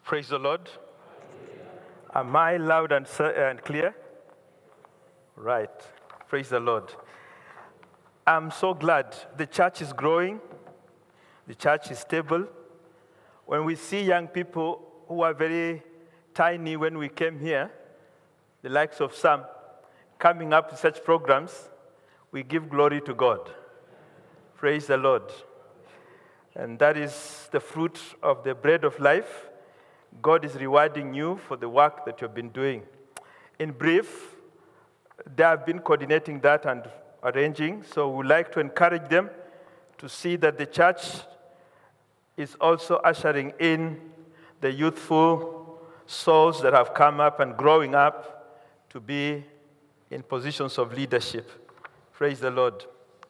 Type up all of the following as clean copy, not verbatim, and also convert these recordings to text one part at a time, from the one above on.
Praise the Lord. Am I loud and clear? Right. Praise the Lord. I'm so glad the church is growing. The church is stable. When we see young people who are very tiny when we came here, the likes of Sam, coming up with such programs, we give glory to God. Praise the Lord. And that is the fruit of the bread of life. God is rewarding you for the work that you've been doing. In brief, they have been coordinating that and arranging, so we would like to encourage them to see that the church is also ushering in the youthful souls that have come up and growing up to be in positions of leadership. Praise the Lord.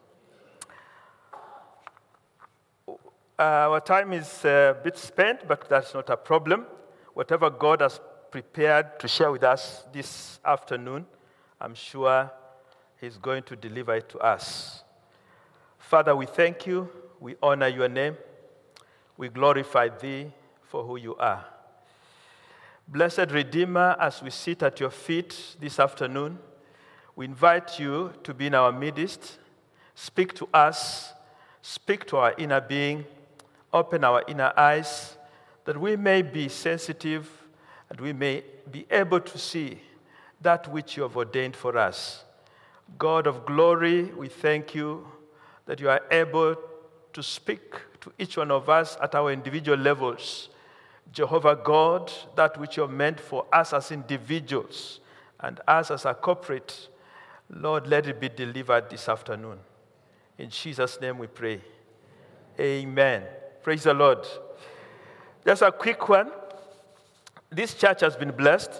Our time is a bit spent, but that's not a problem. Whatever God has prepared to share with us this afternoon, I'm sure He's going to deliver it to us. Father, we thank you. We honor your name. We glorify thee for who you are. Blessed Redeemer, as we sit at your feet this afternoon, we invite you to be in our midst. Speak to us. Speak to our inner being. Open our inner eyes that we may be sensitive and we may be able to see that which you have ordained for us. God of glory, we thank you that you are able to speak to each one of us at our individual levels. Jehovah God, that which you have meant for us as individuals and us as a corporate, Lord, let it be delivered this afternoon. In Jesus' name we pray. Amen. Praise the Lord. Just a quick one. This church has been blessed.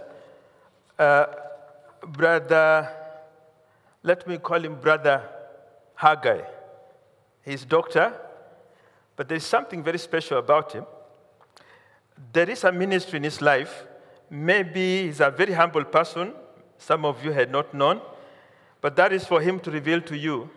Brother, let me call him Brother Haggai. He's doctor, but there's something very special about him. There is a ministry in his life. Maybe he's a very humble person. Some of you had not known, but that is for him to reveal to you.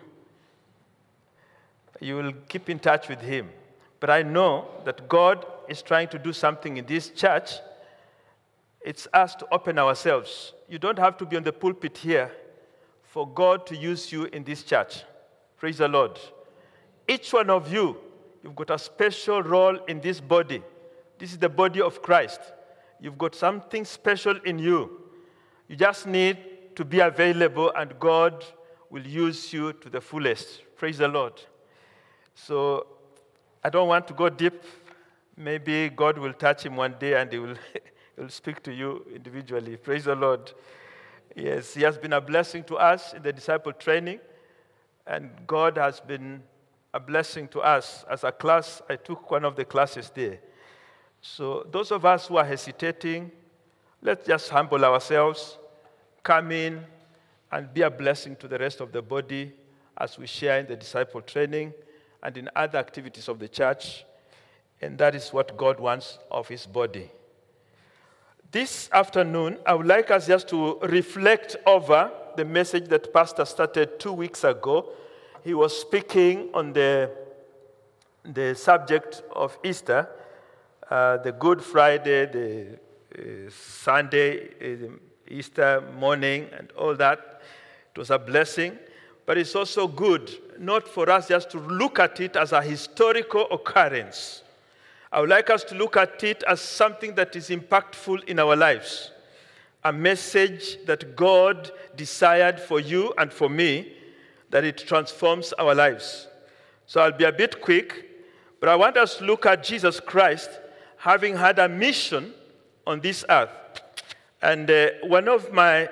You will keep in touch with him. But I know that God is trying to do something in this church. It's us to open ourselves. You don't have to be on the pulpit here for God to use you in this church. Praise the Lord. Each one of you, you've got a special role in this body. This is the body of Christ. You've got something special in you. You just need to be available and God will use you to the fullest. Praise the Lord. So I don't want to go deep. Maybe God will touch him one day and he will speak to you individually. Praise the Lord. Yes, he has been a blessing to us in the disciple training, and God has been a blessing to us. As a class, I took one of the classes there. So those of us who are hesitating, let's just humble ourselves, come in, and be a blessing to the rest of the body as we share in the disciple training and in other activities of the church. And that is what God wants of his body. This afternoon, I would like us just to reflect over the message that Pastor started 2 weeks ago. He was speaking on the subject of Easter, the Good Friday, the Sunday, Easter morning, and all that. It was a blessing. But it's also good not for us just to look at it as a historical occurrence. I would like us to look at it as something that is impactful in our lives, a message that God desired for you and for me, that it transforms our lives. So I'll be a bit quick, but I want us to look at Jesus Christ having had a mission on this earth. And one of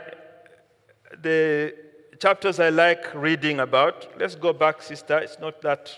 the chapters I like reading about, let's go back, sister, it's not that,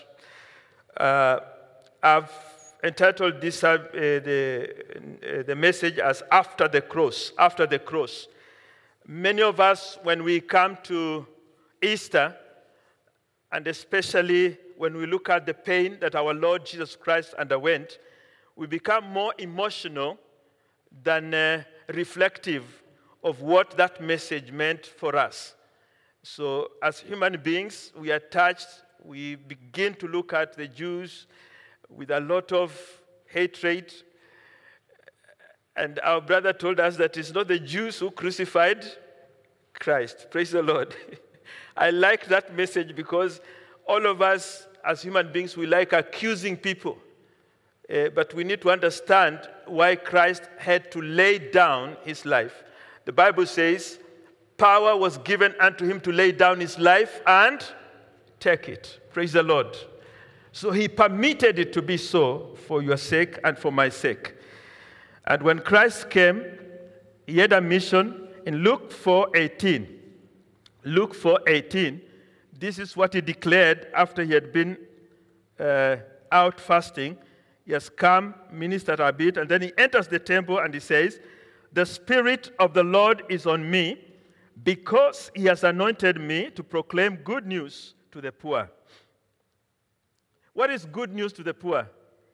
I've entitled this the message as After the Cross. After the Cross. Many of us, when we come to Easter, and especially when we look at the pain that our Lord Jesus Christ underwent, we become more emotional than reflective of what that message meant for us. So as human beings, we are touched. We begin to look at the Jews with a lot of hatred. And our brother told us that it's not the Jews who crucified Christ. Praise the Lord. I like that message because all of us as human beings, we like accusing people. But we need to understand why Christ had to lay down his life. The Bible says, power was given unto him to lay down his life and take it. Praise the Lord. So he permitted it to be so for your sake and for my sake. And when Christ came, he had a mission in Luke 4:18. Luke 4:18, this is what he declared after he had been out fasting. He has come, ministered a bit, and then he enters the temple and he says, "The Spirit of the Lord is on me, because he has anointed me to proclaim good news to the poor." What is good news to the poor?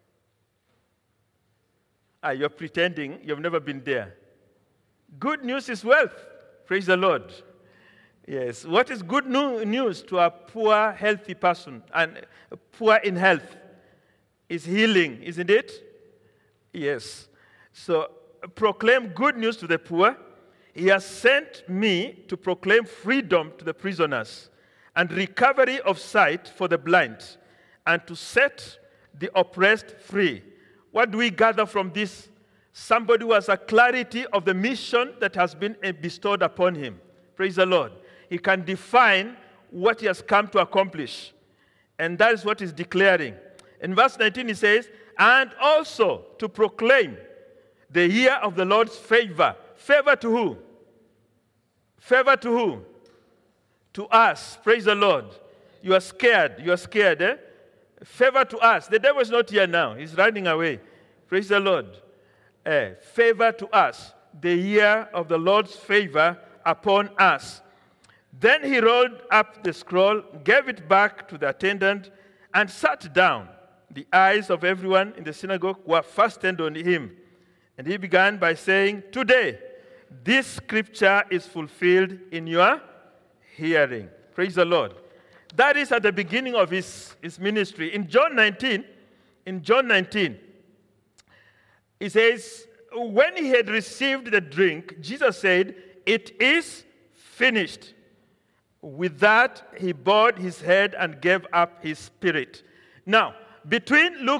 You're pretending you've never been there. Good news is wealth. Praise the Lord. Yes. What is good news to a poor, healthy person and poor in health? Is healing, isn't it? Yes. So proclaim good news to the poor. He has sent me to proclaim freedom to the prisoners and recovery of sight for the blind, and to set the oppressed free. What do we gather from this? Somebody who has a clarity of the mission that has been bestowed upon him. Praise the Lord. He can define what he has come to accomplish. And that is what he's declaring. In verse 19 he says, "And also to proclaim the year of the Lord's favor." Favor to who? Favor to who? To us. Praise the Lord. You are scared. You are scared, eh? Favor to us. The devil is not here now. He's running away. Praise the Lord. Favor to us. The year of the Lord's favor upon us. Then he rolled up the scroll, gave it back to the attendant, and sat down. The eyes of everyone in the synagogue were fastened on him. And he began by saying, "Today, this scripture is fulfilled in your hearing." Praise the Lord. That is at the beginning of his ministry. In John 19, he says, when he had received the drink, Jesus said, "It is finished." With that, he bowed his head and gave up his spirit. Now, between Luke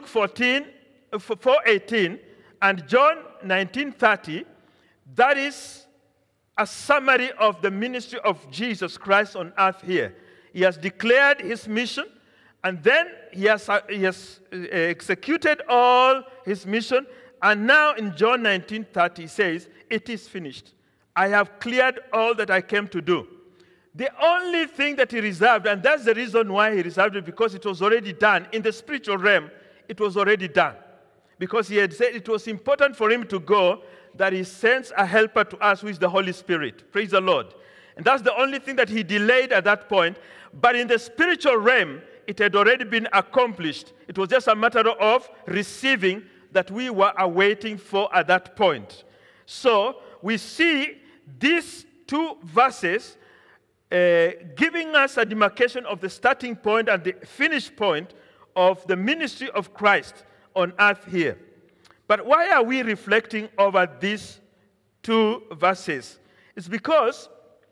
4:18 and John 19:30, that is a summary of the ministry of Jesus Christ on earth here. He has declared his mission, and then he has executed all his mission. And now in John 19:30, he says, "It is finished. I have cleared all that I came to do." The only thing that he reserved, and that's the reason why he reserved it, because it was already done. In the spiritual realm, it was already done. Because he had said it was important for him to go, that he sends a helper to us, who is the Holy Spirit. Praise the Lord. And that's the only thing that he delayed at that point. But in the spiritual realm, it had already been accomplished. It was just a matter of receiving that we were awaiting for at that point. So we see these two verses giving us a demarcation of the starting point and the finish point of the ministry of Christ on earth here. But why are we reflecting over these two verses? It's because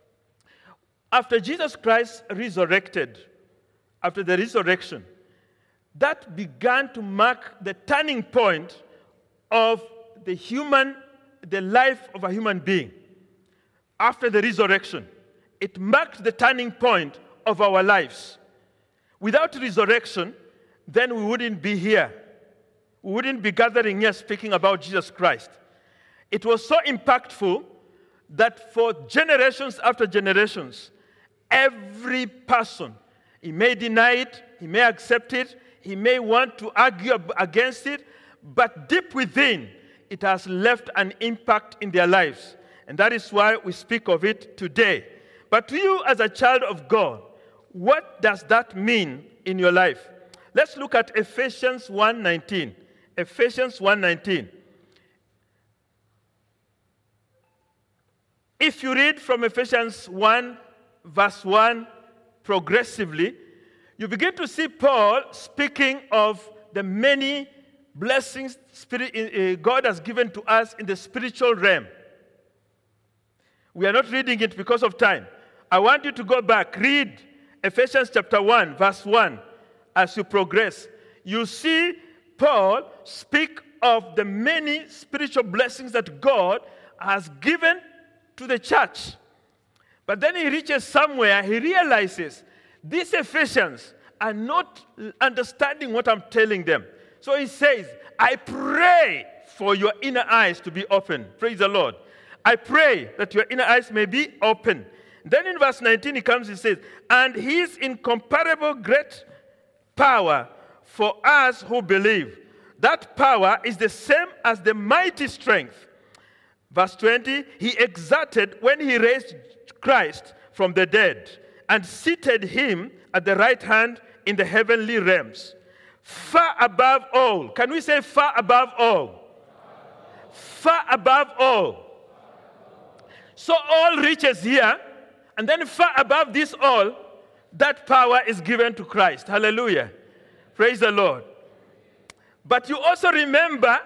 after Jesus Christ resurrected, after the resurrection, that began to mark the turning point of the life of a human being. After the resurrection, it marked the turning point of our lives. Without resurrection, then we wouldn't be here. We wouldn't be gathering here speaking about Jesus Christ. It was so impactful that for generations after generations, every person, he may deny it, he may accept it, he may want to argue against it, but deep within, it has left an impact in their lives. And that is why we speak of it today. But to you as a child of God, what does that mean in your life? Let's look at Ephesians 1:19. Ephesians 1:19. If you read from Ephesians 1, verse 1, progressively, you begin to see Paul speaking of the many blessings God has given to us in the spiritual realm. We are not reading it because of time. I want you to go back, read Ephesians chapter 1, verse 1, as you progress. You see Paul speak of the many spiritual blessings that God has given to the church. But then he reaches somewhere, he realizes these Ephesians are not understanding what I'm telling them. So he says, I pray for your inner eyes to be open. Praise the Lord. I pray that your inner eyes may be open. Then in verse 19 he comes, he says, and his incomparable great power for us who believe. That power is the same as the mighty strength. Verse 20, he exerted when he raised Christ from the dead and seated him at the right hand in the heavenly realms. Far above all. Can we say far above all? Far above all. So all reaches here, and then far above this all, that power is given to Christ. Hallelujah. Praise the Lord. But you also remember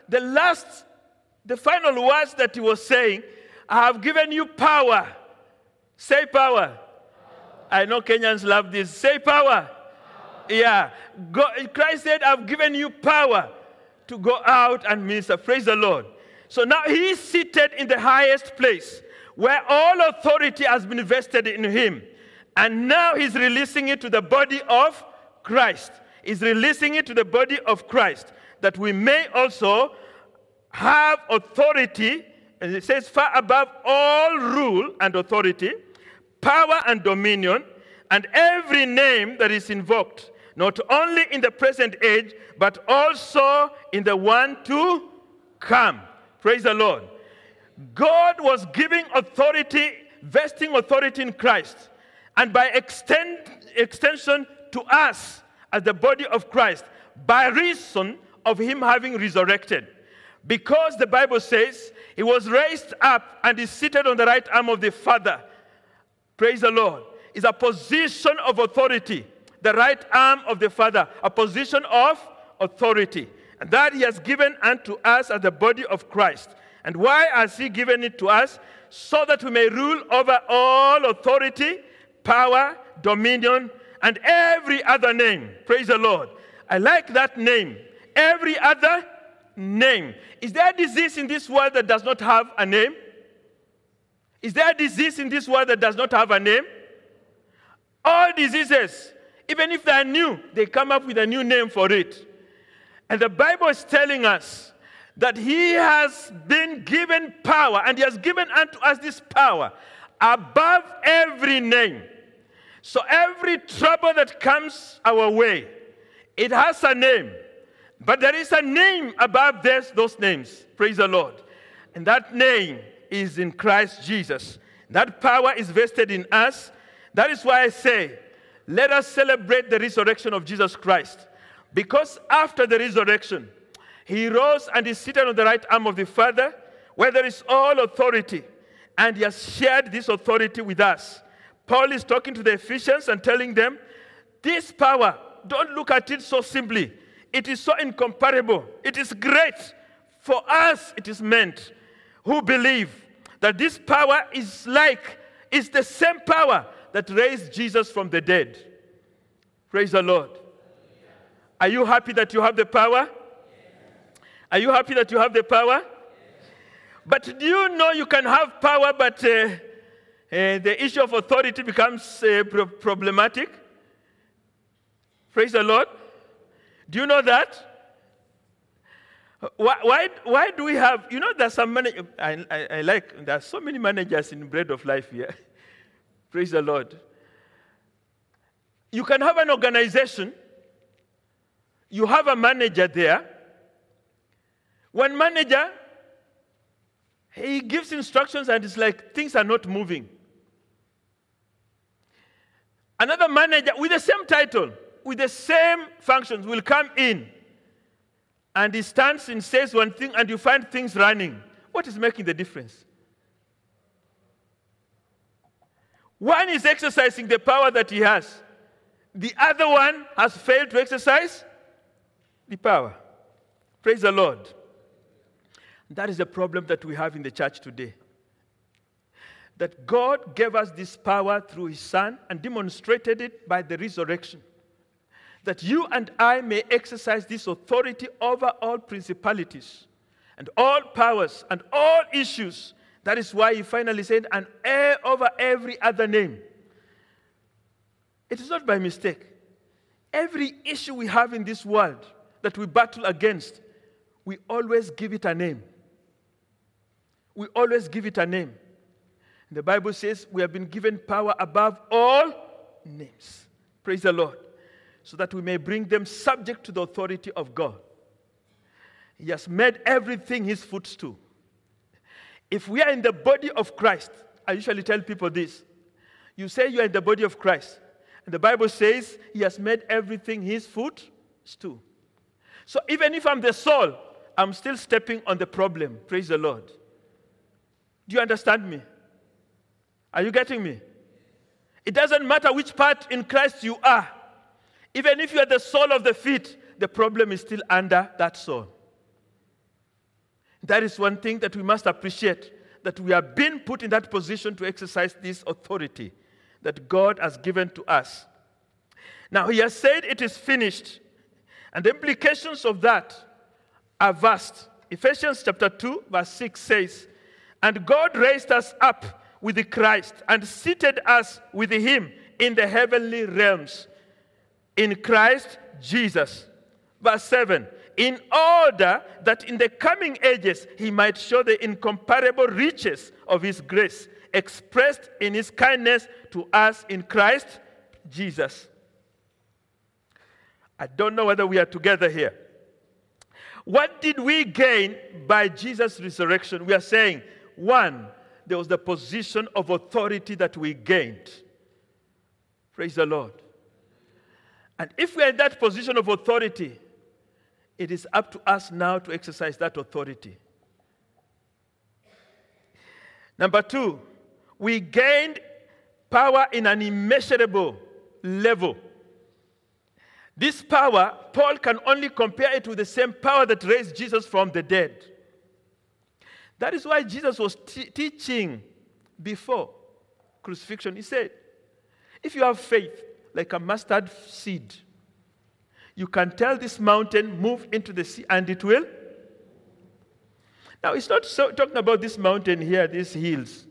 the final words that he was saying, I have given you power. Say power. I know Kenyans love this. Say power. Yeah. Christ said, I've given you power to go out and minister. Praise the Lord. So now he is seated in the highest place where all authority has been vested in him. And now he's releasing it to the body of Christ. He's releasing it to the body of Christ, that we may also have authority, and it says far above all rule and authority, power and dominion, and every name that is invoked, not only in the present age, but also in the one to come. Praise the Lord. God was giving authority, vesting authority in Christ, and by extension to us as the body of Christ, by reason of him having resurrected. Because the Bible says he was raised up and is seated on the right arm of the Father. Praise the Lord. Is a position of authority. The right arm of the Father, a position of authority. And that he has given unto us as the body of Christ. And why has he given it to us? So that we may rule over all authority, power, dominion, and every other name. Praise the Lord. I like that name. Every other name. Is there a disease in this world that does not have a name? Is there a disease in this world that does not have a name? All diseases, even if they are new, they come up with a new name for it. And the Bible is telling us that he has been given power, and he has given unto us this power above every name. So every trouble that comes our way, it has a name. But there is a name above those names. Praise the Lord. And that name is in Christ Jesus. That power is vested in us. That is why I say, let us celebrate the resurrection of Jesus Christ. Because after the resurrection, he rose and is seated on the right arm of the Father, where there is all authority. And he has shared this authority with us. Paul is talking to the Ephesians and telling them, this power, don't look at it so simply. It is so incomparable. It is great. For us, it is meant who believe that this power is the same power that raised Jesus from the dead. Praise the Lord. Are you happy that you have the power? Are you happy that you have the power? But do you know you can have power, but the issue of authority becomes problematic? Praise the Lord. Do you know that? Why do we have, there's some managers, there are so many managers in Bread of Life here. Praise the Lord. You can have an organization, you have a manager there. One manager, he gives instructions and it's like things are not moving. Another manager with the same title, with the same functions will come in and he stands and says one thing and you find things running. What is making the difference? One is exercising the power that he has. The other one has failed to exercise the power. Praise the Lord. That is the problem that we have in the church today. That God gave us this power through His Son and demonstrated it by the resurrection. That you and I may exercise this authority over all principalities and all powers and all issues. That is why He finally said, and over every other name. It is not by mistake. Every issue we have in this world that we battle against, we always give it a name. We always give it a name. The Bible says we have been given power above all names. Praise the Lord. So that we may bring them subject to the authority of God. He has made everything His footstool. If we are in the body of Christ, I usually tell people this. You say you are in the body of Christ. And the Bible says He has made everything His footstool. So even if I'm the soul, I'm still stepping on the problem. Praise the Lord. Do you understand me? Are you getting me? It doesn't matter which part in Christ you are. Even if you are the sole of the feet, the problem is still under that sole. That is one thing that we must appreciate, that we have been put in that position to exercise this authority that God has given to us. Now, He has said it is finished. And the implications of that are vast. Ephesians chapter 2, verse 6 says, and God raised us up with the Christ and seated us with Him in the heavenly realms in Christ Jesus. Verse 7, in order that in the coming ages He might show the incomparable riches of His grace expressed in His kindness to us in Christ Jesus. I don't know whether we are together here. What did we gain by Jesus' resurrection? We are saying, one, there was the position of authority that we gained. Praise the Lord. And if we are in that position of authority, it is up to us now to exercise that authority. Number two, we gained power in an immeasurable level. This power, Paul can only compare it with the same power that raised Jesus from the dead. That is why Jesus was teaching before crucifixion. He said, if you have faith like a mustard seed, you can tell this mountain, move into the sea, and it will. Now, it's not talking about this mountain here, these hills.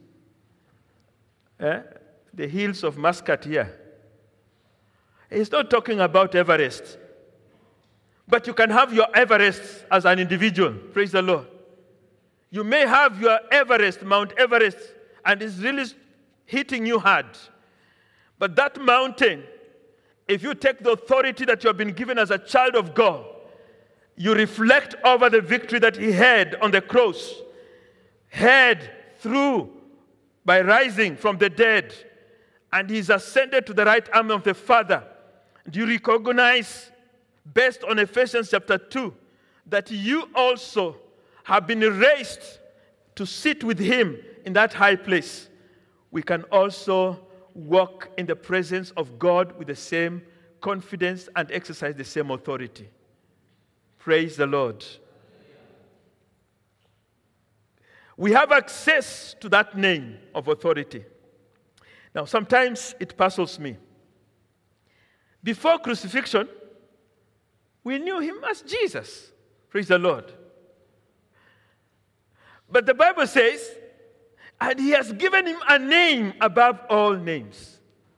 The hills of Muscat here. He's not talking about Everest. But you can have your Everest as an individual. Praise the Lord. You may have your Everest, Mount Everest, and it's really hitting you hard. But that mountain, if you take the authority that you have been given as a child of God, you reflect over the victory that He had on the cross, had through by rising from the dead, and He's ascended to the right arm of the Father. And you recognize, based on Ephesians chapter 2, that you also have been raised to sit with Him in that high place. We can also walk in the presence of God with the same confidence and exercise the same authority. Praise the Lord. We have access to that name of authority. Now, sometimes it puzzles me. Before crucifixion, we knew Him as Jesus. Praise the Lord. But the Bible says, and He has given Him a name above all names.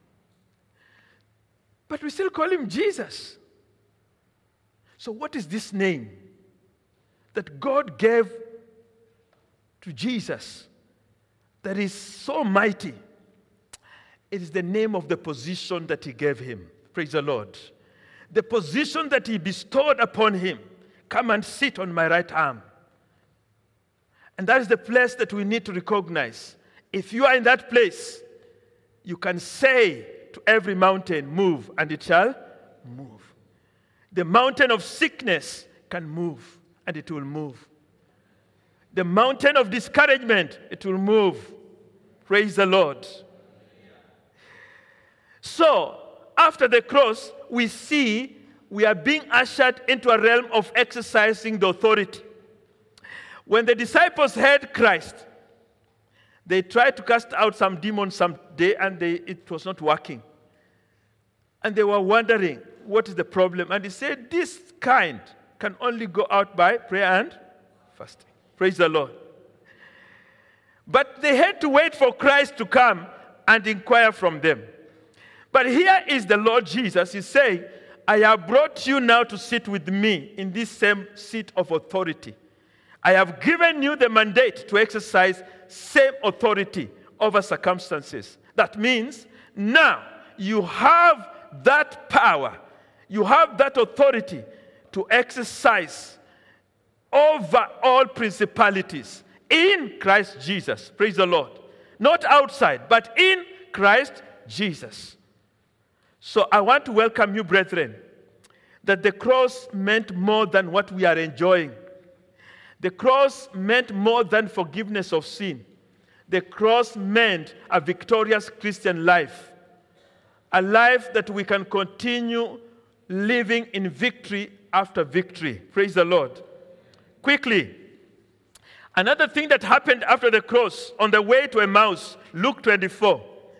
But we still call Him Jesus. So what is this name that God gave to Jesus that is so mighty? It is the name of the position that He gave Him. Praise the Lord. The position that He bestowed upon Him. Come and sit on my right arm. And that is the place that we need to recognize. If you are in that place, you can say to every mountain, move, and it shall move. The mountain of sickness can move, and it will move. The mountain of discouragement, it will move. Praise the Lord. So, after the cross, we see we are being ushered into a realm of exercising the authority. When the disciples heard Christ, they tried to cast out some demons some day, and it was not working. And they were wondering, what is the problem? And he said, this kind can only go out by prayer and fasting. Praise the Lord. But they had to wait for Christ to come and inquire from them. But here is the Lord Jesus. He's saying, I have brought you now to sit with me in this same seat of authority. I have given you the mandate to exercise same authority over circumstances. That means now you have that power, you have that authority to exercise over all principalities in Christ Jesus. Praise the Lord. Not outside, but in Christ Jesus. So I want to welcome you, brethren, that the cross meant more than what we are enjoying. The cross meant more than forgiveness of sin. The cross meant a victorious Christian life. A life that we can continue living in victory after victory. Praise the Lord. Quickly, another thing that happened after the cross on the way to Emmaus, Luke 24.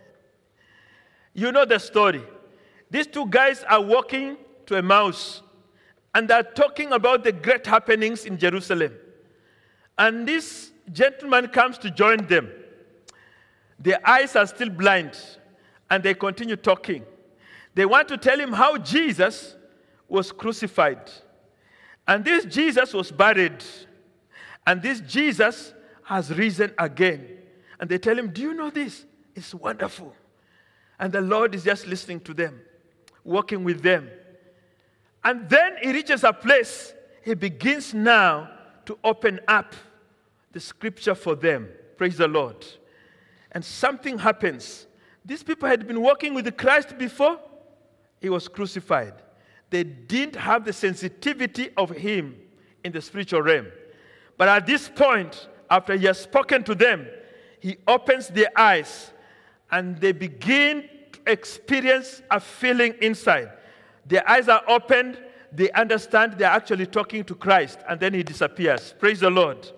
You know the story. These two guys are walking to Emmaus, and they're talking about the great happenings in Jerusalem. And this gentleman comes to join them. Their eyes are still blind, and they continue talking. They want to tell him how Jesus was crucified. And this Jesus was buried. And this Jesus has risen again. And they tell him, do you know this? It's wonderful. And the Lord is just listening to them, walking with them. And then he reaches a place, he begins now to open up the scripture for them. Praise the Lord. And something happens. These people had been walking with Christ before he was crucified. They didn't have the sensitivity of him in the spiritual realm. But at this point, after he has spoken to them, he opens their eyes and they begin to experience a feeling inside. Their eyes are opened, they understand they're actually talking to Christ, and then he disappears. Praise the Lord.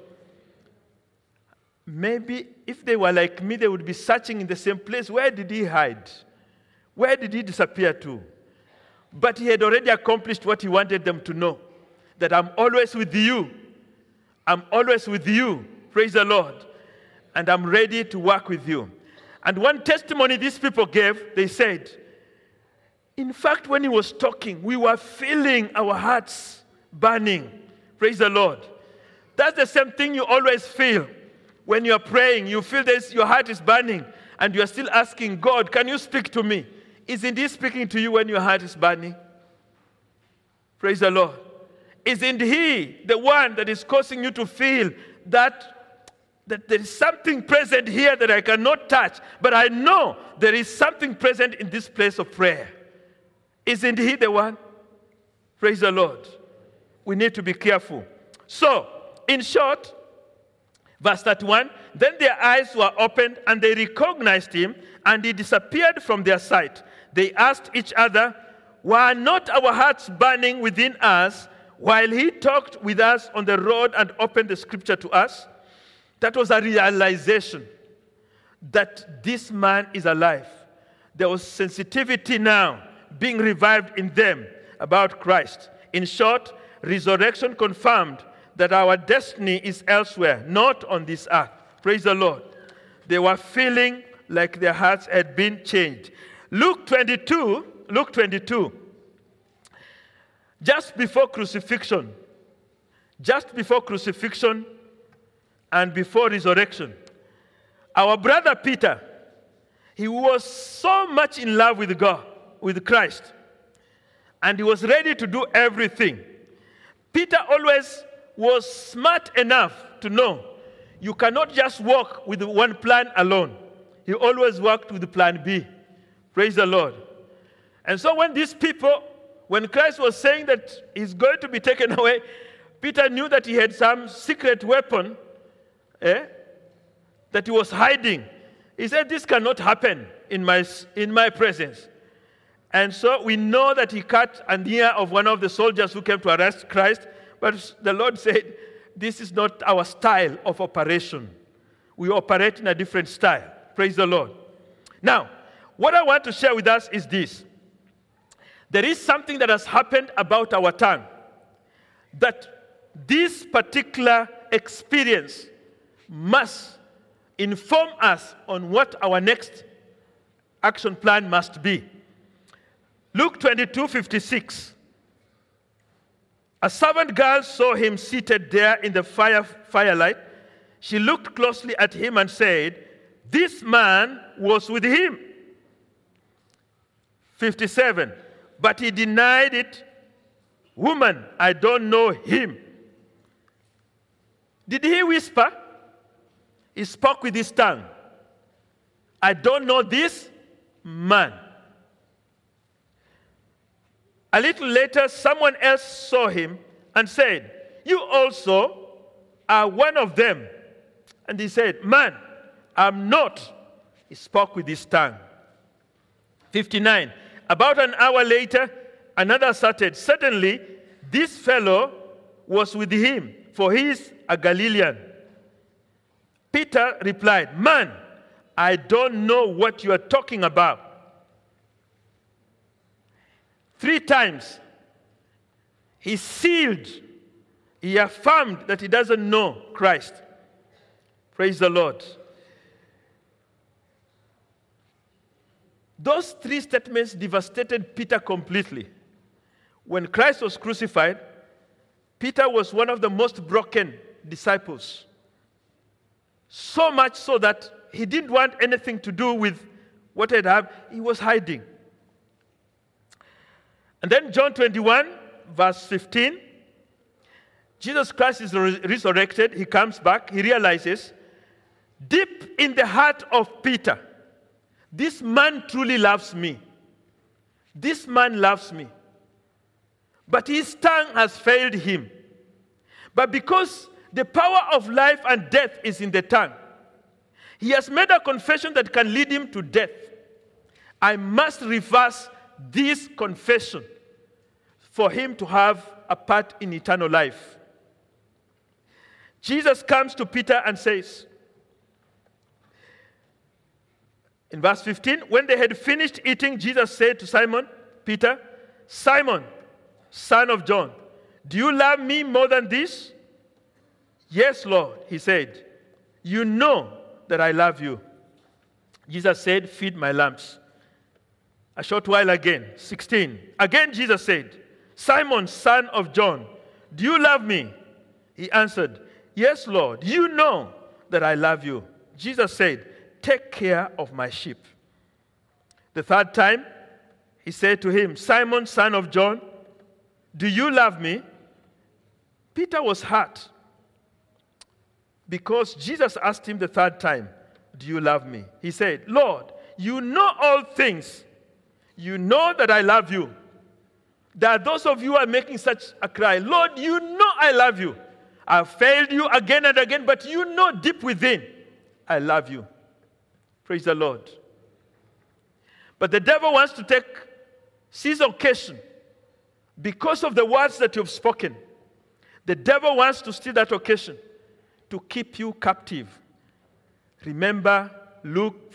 Maybe if they were like me, they would be searching in the same place. Where did he hide? Where did he disappear to? But he had already accomplished what he wanted them to know, that I'm always with you. I'm always with you. Praise the Lord. And I'm ready to work with you. And one testimony these people gave, they said, in fact, when he was talking, we were feeling our hearts burning. Praise the Lord. That's the same thing you always feel. When you're praying, you feel this, your heart is burning, and you're still asking God, can you speak to me? Isn't he speaking to you when your heart is burning? Praise the Lord. Isn't he the one that is causing you to feel that there is something present here that I cannot touch, but I know there is something present in this place of prayer? Isn't he the one? Praise the Lord. We need to be careful. So, in short, verse 31, then their eyes were opened and they recognized him, and he disappeared from their sight. They asked each other, were not our hearts burning within us while he talked with us on the road and opened the scripture to us? That was a realization that this man is alive. There was sensitivity now being revived in them about Christ. In short, resurrection confirmed that our destiny is elsewhere, not on this earth. Praise the Lord. They were feeling like their hearts had been changed. Luke 22, just before crucifixion and before resurrection, our brother Peter, he was so much in love with God, with Christ, and he was ready to do everything. Peter always was smart enough to know you cannot just walk with one plan alone. He always worked with plan B. Praise the Lord. And so when Christ was saying that he's going to be taken away, Peter knew that he had some secret weapon that he was hiding. He said, this cannot happen in my presence. And so we know that he cut an ear of one of the soldiers who came to arrest Christ. But the Lord said, this is not our style of operation. We operate in a different style. Praise the Lord. Now, what I want to share with us is this. There is something that has happened about our tongue. That this particular experience must inform us on what our next action plan must be. Luke 22:56. A servant girl saw him seated there in the firelight. She looked closely at him and said, "This man was with him." 57. But he denied it. "Woman, I don't know him." Did he whisper? He spoke with his tongue. "I don't know this man." A little later, someone else saw him and said, "You also are one of them." And he said, "Man, I'm not." He spoke with his tongue. 59. About an hour later, another asserted, "Certainly, this fellow was with him, for he is a Galilean." Peter replied, "Man, I don't know what you are talking about." 3 times, he sealed, he affirmed that he doesn't know Christ. Praise the Lord. Those 3 statements devastated Peter completely. When Christ was crucified, Peter was one of the most broken disciples. So much so that he didn't want anything to do with what had happened. He was hiding. And then John 21, verse 15. Jesus Christ is resurrected. He comes back. He realizes, deep in the heart of Peter, this man truly loves me. This man loves me. But his tongue has failed him. But because the power of life and death is in the tongue, he has made a confession that can lead him to death. I must reverse this confession for him to have a part in eternal life. Jesus comes to Peter and says, in verse 15, when they had finished eating, Jesus said to Simon, Peter, "Simon, son of John, do you love me more than this?" "Yes, Lord," he said. "You know that I love you." Jesus said, "Feed my lambs." A short while again, 16. Again Jesus said, "Simon, son of John, do you love me?" He answered, "Yes, Lord, you know that I love you." Jesus said, "Take care of my sheep." The 3rd time, he said to him, "Simon, son of John, do you love me?" Peter was hurt because Jesus asked him the 3rd time, "Do you love me?" He said, "Lord, you know all things. You know that I love you." There are those of you who are making such a cry, "Lord, you know I love you. I've failed you again and again, but you know deep within, I love you." Praise the Lord. But the devil wants to seize occasion because of the words that you've spoken. The devil wants to steal that occasion to keep you captive. Remember Luke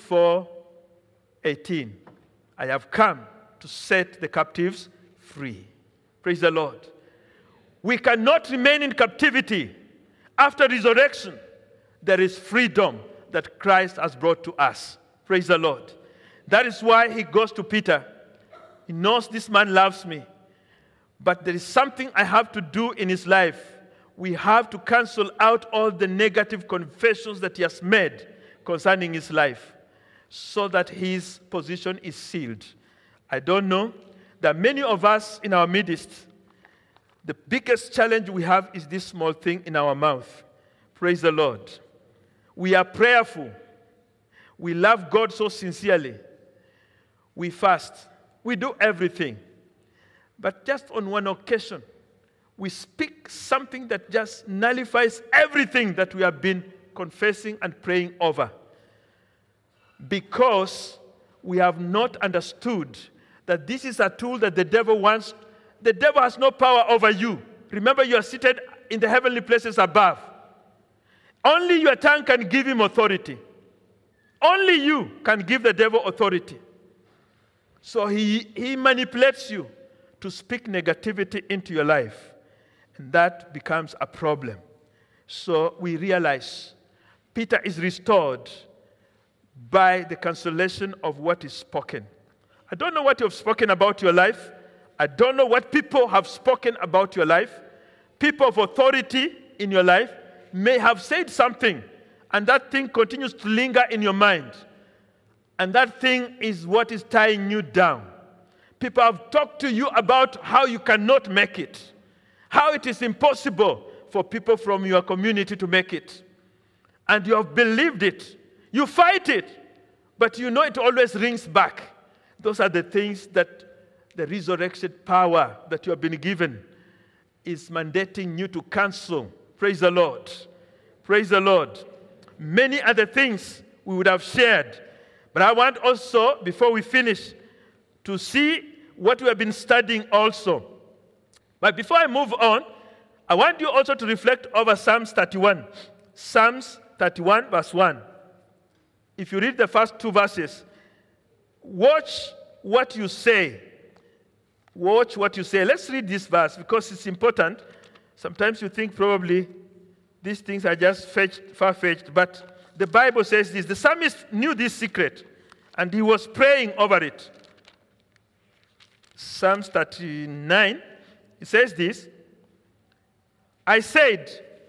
4:18. I have come to set the captives free. Praise the Lord. We cannot remain in captivity. After resurrection, there is freedom that Christ has brought to us. Praise the Lord. That is why he goes to Peter. He knows this man loves me. But there is something I have to do in his life. We have to cancel out all the negative confessions that he has made concerning his life so that his position is sealed. I don't know. There are many of us in our midst. The biggest challenge we have is this small thing in our mouth. Praise the Lord. We are prayerful. We love God so sincerely. We fast. We do everything. But just on one occasion, we speak something that just nullifies everything that we have been confessing and praying over. Because we have not understood that this is a tool that the devil wants. The devil has no power over you. Remember, you are seated in the heavenly places above. Only your tongue can give him authority. Only you can give the devil authority. So he manipulates you to speak negativity into your life. And that becomes a problem. So we realize Peter is restored by the cancellation of what is spoken. I don't know what you have spoken about your life. I don't know what people have spoken about your life. People of authority in your life may have said something, and that thing continues to linger in your mind. And that thing is what is tying you down. People have talked to you about how you cannot make it, how it is impossible for people from your community to make it. And you have believed it. You fight it, but you know it always rings back. Those are the things that the resurrection power that you have been given is mandating you to cancel. Praise the Lord. Praise the Lord. Many other things we would have shared. But I want also, before we finish, to see what we have been studying also. But before I move on, I want you also to reflect over Psalms 31. Psalms 31, verse 1. If you read the first two verses, watch what you say. Watch what you say. Let's read this verse because it's important. Sometimes you think probably these things are just far-fetched, but the Bible says this. The psalmist knew this secret, and he was praying over it. Psalms 39, it says this. I said,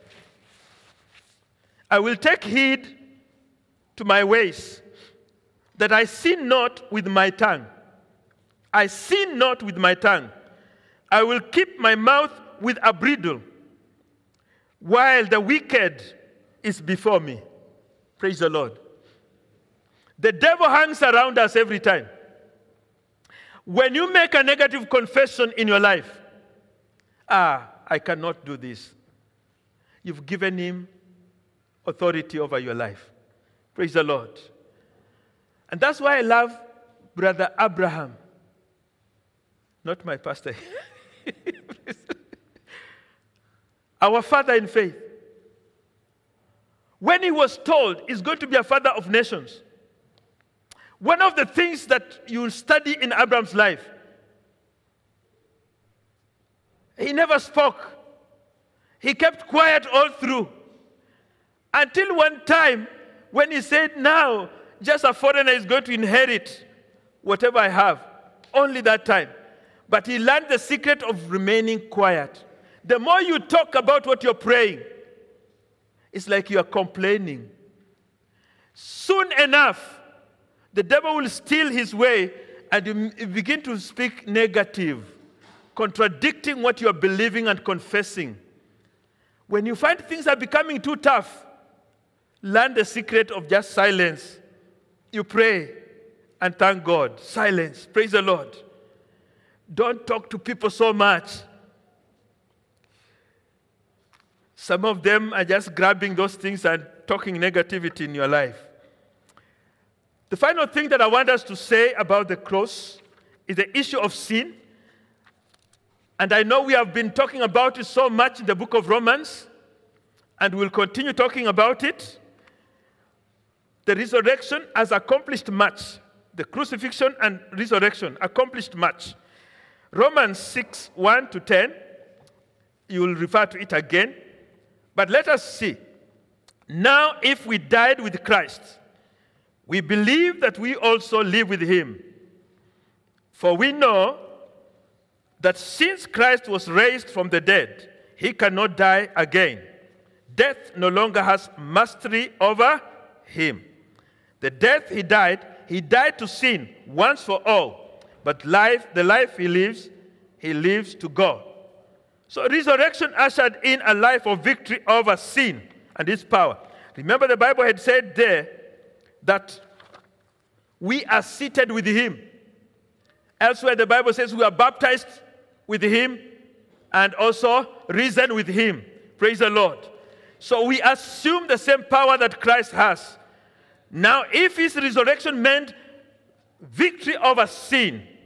I will take heed to my ways, that I sin not with my tongue. I sin not with my tongue. I will keep my mouth with a bridle, while the wicked is before me. Praise the Lord. The devil hangs around us every time. When you make a negative confession in your life, I cannot do this. You've given him authority over your life. Praise the Lord. And that's why I love Brother Abraham. Not my pastor. Our father in faith. When he was told he's going to be a father of nations, one of the things that you'll study in Abraham's life, he never spoke. He kept quiet all through. Until one time when he said, now, just a foreigner is going to inherit whatever I have. Only that time. But he learned the secret of remaining quiet. The more you talk about what you're praying, it's like you are complaining. Soon enough, the devil will steal his way and you begin to speak negative, contradicting what you are believing and confessing. When you find things are becoming too tough, learn the secret of just silence. You pray and thank God. Silence. Praise the Lord. Don't talk to people so much. Some of them are just grabbing those things and talking negativity in your life. The final thing that I want us to say about the cross is the issue of sin. And I know we have been talking about it so much in the book of Romans, and we'll continue talking about it. The resurrection has accomplished much. The crucifixion and resurrection accomplished much. Romans 6, 1 to 10, you will refer to it again. But let us see. Now, if we died with Christ, we believe that we also live with him. For we know that since Christ was raised from the dead, he cannot die again. Death no longer has mastery over him. The death he died to sin once for all. But the life he lives to God. So resurrection ushered in a life of victory over sin and its power. Remember the Bible had said there that we are seated with him. Elsewhere the Bible says we are baptized with him and also risen with him. Praise the Lord. So we assume the same power that Christ has. Now if his resurrection meant victory over sin,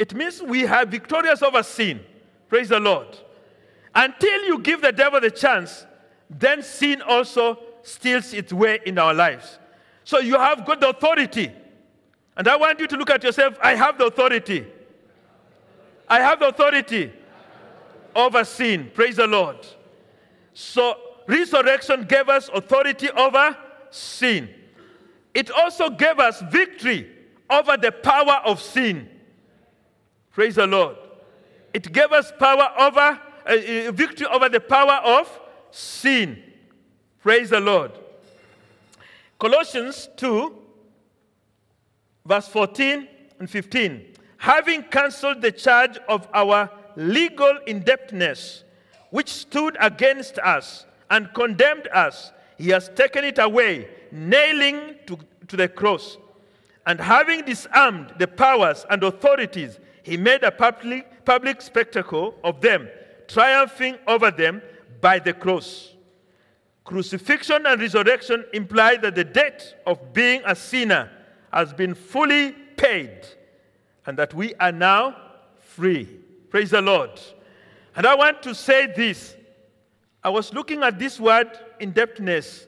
It means we are victorious over sin. Praise the Lord. Until you give the devil the chance, then sin also steals its way in our lives. So you have got the authority. And I want you to look at yourself. I have the authority. I have the authority over sin. Praise the Lord. So resurrection gave us authority over sin. It also gave us victory over the power of sin. Praise the Lord. It gave us power over victory over the power of sin. Praise the Lord. Colossians 2, verse 14 and 15. Having cancelled the charge of our legal indebtedness, which stood against us and condemned us, he has taken it away, nailing to the cross. And having disarmed the powers and authorities, he made a public spectacle of them, triumphing over them by the cross. Crucifixion and resurrection imply that the debt of being a sinner has been fully paid and that we are now free. Praise the Lord. And I want to say this. I was looking at this word, indebtedness.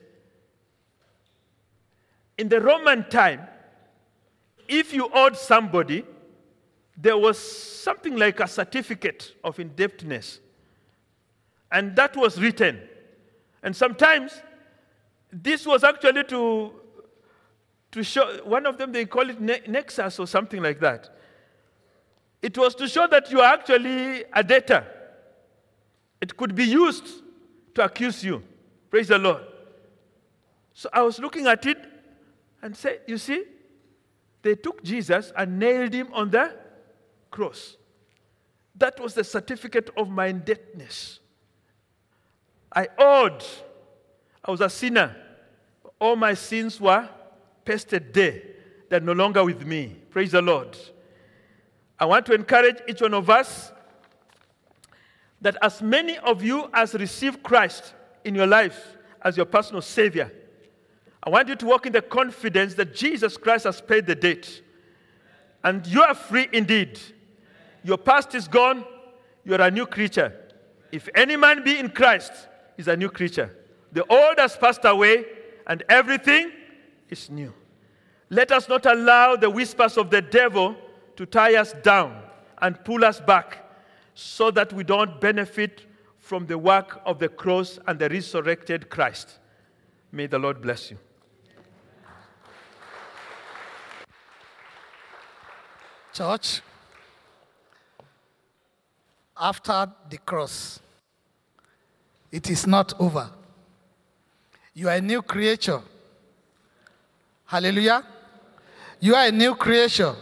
In the Roman time, if you owed somebody, there was something like a certificate of indebtedness. And that was written. And sometimes, this was actually to show, one of them, they call it nexus or something like that. It was to show that you are actually a debtor. It could be used to accuse you. Praise the Lord. So I was looking at it and said, you see, they took Jesus and nailed him on the cross. That was the certificate of my indebtedness. I was a sinner. All my sins were pasted there. They're no longer with me. Praise the Lord. I want to encourage each one of us that as many of you as receive Christ in your life as your personal Savior, I want you to walk in the confidence that Jesus Christ has paid the debt. And you are free indeed. Your past is gone. You are a new creature. If any man be in Christ, is a new creature. The old has passed away, and everything is new. Let us not allow the whispers of the devil to tie us down and pull us back so that we don't benefit from the work of the cross and the resurrected Christ. May the Lord bless you. Church, after the cross, it is not over. You are a new creature. Hallelujah. You are a new creature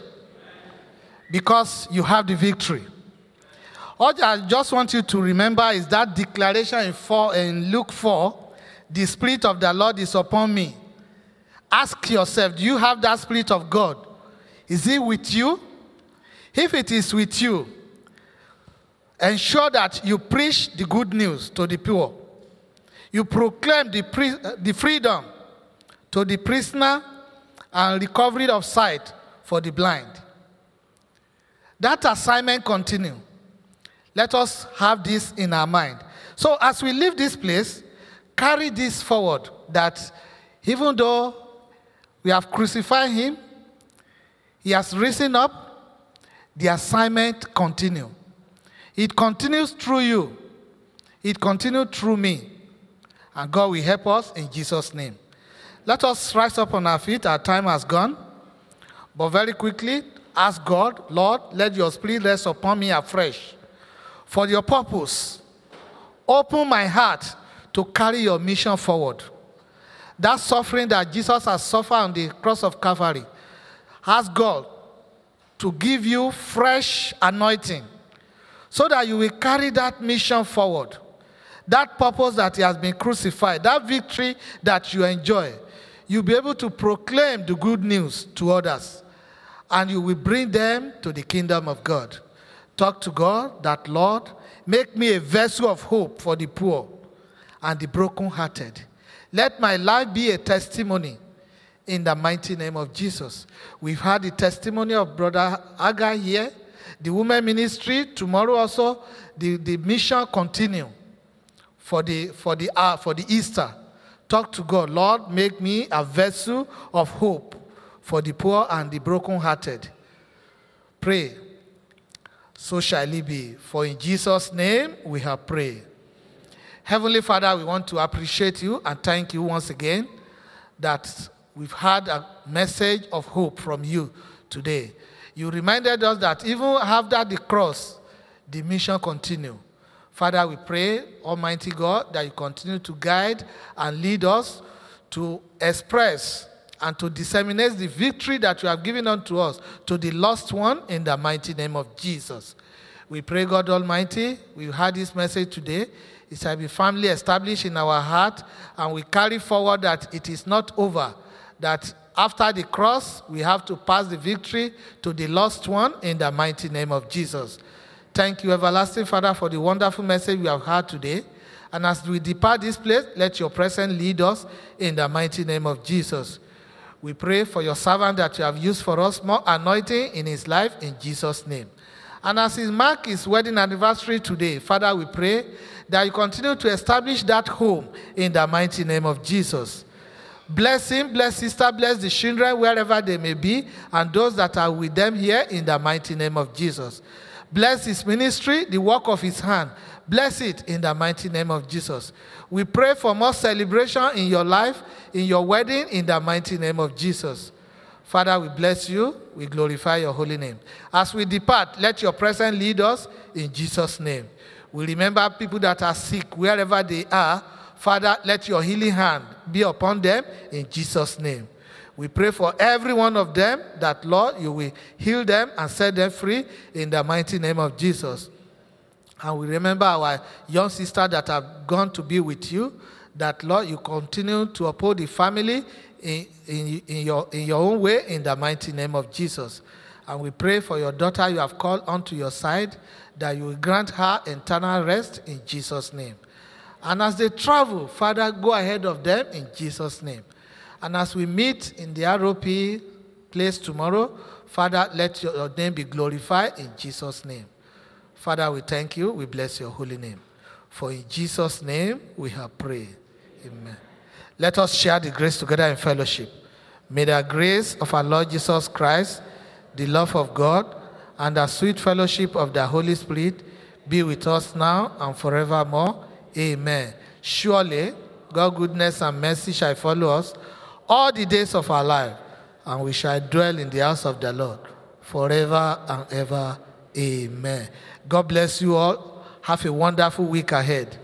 because you have the victory. All I just want you to remember is that declaration in Luke 4, the Spirit of the Lord is upon me. Ask yourself, do you have that Spirit of God? Is it with you? If it is with you, ensure that you preach the good news to the poor. You proclaim the freedom to the prisoner and recovery of sight for the blind. That assignment continues. Let us have this in our mind. So as we leave this place, carry this forward, that even though we have crucified him, he has risen up, the assignment continues. It continues through you. It continues through me. And God will help us in Jesus' name. Let us rise up on our feet. Our time has gone. But very quickly, ask God, Lord, let your Spirit rest upon me afresh. For your purpose, open my heart to carry your mission forward. That suffering that Jesus has suffered on the cross of Calvary, ask God to give you fresh anointing so that you will carry that mission forward. That purpose that he has been crucified, that victory that you enjoy, you'll be able to proclaim the good news to others, and you will bring them to the kingdom of God. Talk to God that, Lord, make me a vessel of hope for the poor and the brokenhearted. Let my life be a testimony in the mighty name of Jesus. We've had the testimony of Brother Agai here. The women ministry, tomorrow also, the mission continue for the Easter. Talk to God. Lord, make me a vessel of hope for the poor and the brokenhearted. Pray. So shall it be. For in Jesus' name we have prayed. Heavenly Father, we want to appreciate you and thank you once again that we've had a message of hope from you today. You reminded us that even after the cross, the mission continues. Father, we pray, Almighty God, that you continue to guide and lead us to express and to disseminate the victory that you have given unto us to the lost one in the mighty name of Jesus. We pray, God Almighty, we've heard this message today. It shall be firmly established in our heart, and we carry forward that it is not over, that after the cross, we have to pass the victory to the lost one in the mighty name of Jesus. Thank you, everlasting Father, for the wonderful message we have heard today. And as we depart this place, let your presence lead us in the mighty name of Jesus. We pray for your servant that you have used for us, more anointing in his life in Jesus' name. And as he marks his wedding anniversary today, Father, we pray that you continue to establish that home in the mighty name of Jesus. Bless him, bless sister, bless the children wherever they may be, and those that are with them here in the mighty name of Jesus. Bless his ministry, the work of his hand. Bless it in the mighty name of Jesus. We pray for more celebration in your life, in your wedding, in the mighty name of Jesus. Father, we bless you. We glorify your holy name. As we depart, let your presence lead us in Jesus' name. We remember people that are sick wherever they are. Father, let your healing hand be upon them in Jesus' name. We pray for every one of them that, Lord, you will heal them and set them free in the mighty name of Jesus. And we remember our young sister that have gone to be with you, that, Lord, you continue to uphold the family in your own way in the mighty name of Jesus. And we pray for your daughter you have called onto your side, that you will grant her eternal rest in Jesus' name. And as they travel, Father, go ahead of them in Jesus' name. And as we meet in the ROP place tomorrow, Father, let your name be glorified in Jesus' name. Father, we thank you. We bless your holy name. For in Jesus' name we have prayed. Amen. Let us share the grace together in fellowship. May the grace of our Lord Jesus Christ, the love of God, and the sweet fellowship of the Holy Spirit be with us now and forevermore. Amen. Surely, God's goodness and mercy shall follow us all the days of our life, and we shall dwell in the house of the Lord forever and ever. Amen. God bless you all. Have a wonderful week ahead.